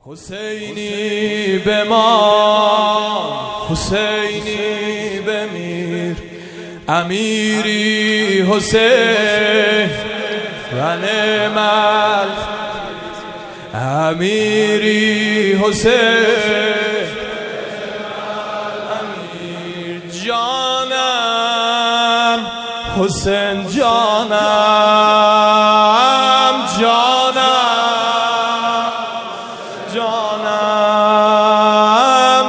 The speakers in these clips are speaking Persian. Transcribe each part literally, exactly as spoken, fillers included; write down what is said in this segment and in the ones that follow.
حسینی بمان، حسینی بمیر، امیری حسین و نعمت امیری حسین، امیر جانم حسین جانم جانم جانم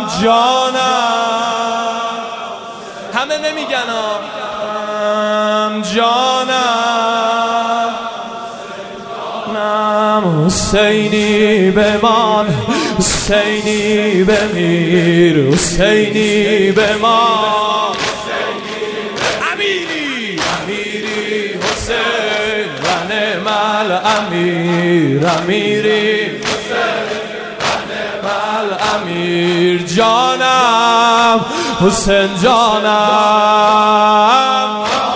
جانم همه نمیگن جانم جانم حسینی بمان، حسینی بمیر، حسینی بمان، امیری امیری حسین و نعم الامیر، امیری امیر جانم حسین جانم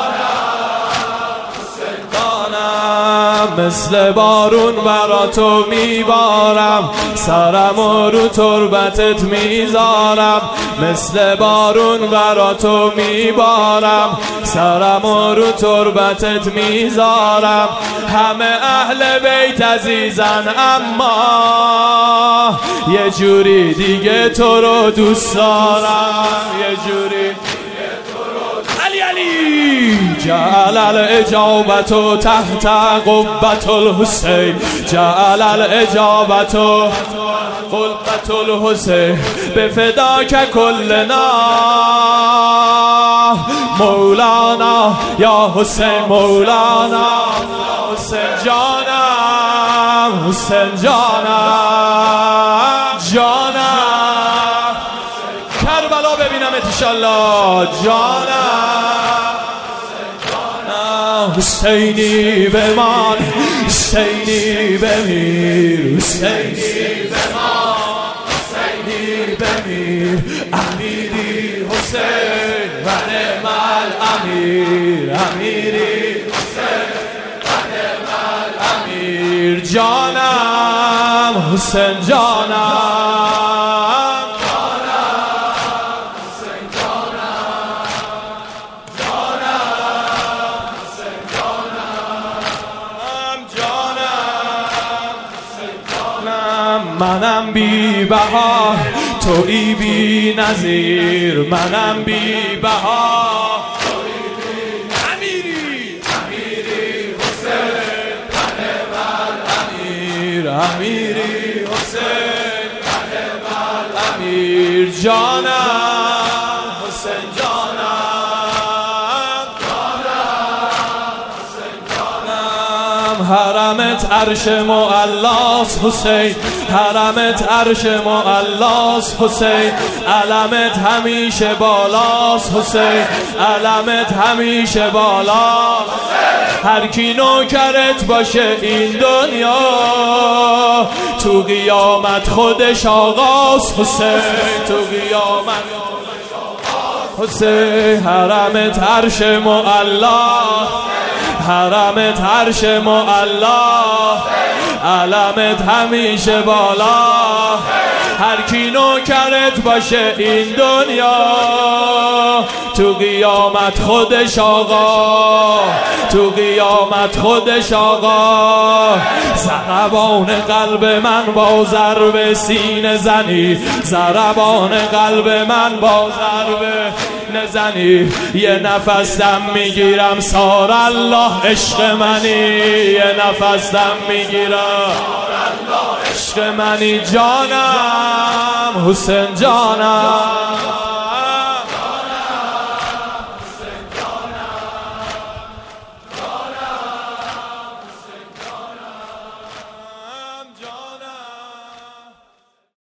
جانم مثل بارون برا تو میبارم، سرم رو تربتت میذارم، مثل بارون برا تو میبارم، سرم رو تربتت میذارم. همه اهل بیت عزیزن اما یه جوری دیگه تو رو دوست دارم، یه جوری علی علی جعل الاجابت تحت قبة الحسین، جعل الاجابت قبة الحسین بفداک کلنا مولانا یا حسین، مولانا حسین جانم، حسین جانم جانم کربلا ببینم انشالله جانم جانم حسینی بمان، حسینی بمیر، حسینی بمان، حسینی بمیر، امیری حسین و نعم الامیر، امیری حسین و نعم الامیر جانم حسین جانم منم بی بها تویی بی نظیر، منم بی بها امیری امیری حسین و نعم الامیر، امیری حسین و نعم الامیر جانم حسین جانم جانم حسین جانم حرمت عرش معلاست حسین، حرمت عرش معلاست حسین، علمت همیشه بالاست حسین، علمت همیشه بالاست. هر کی نوکرت باشه این دنیا تو قیامت خودش آقاست حسین، تو قیامت حسین حرمت عرش معلاست، حرمت عرش معلاست، علمت همیشه بالا. هر کی نوکرت باشه این دنیا تو قیامت خودش آقا، تو قیامت خودش آقا. ضربان قلب من با ضرب سینه زنی، ضربان قلب من با ضرب نزنی. یه نفس دم میگیرم سار الله عشق منی، یه نفس دم میگیرم عشق منی جانم حسین جانم.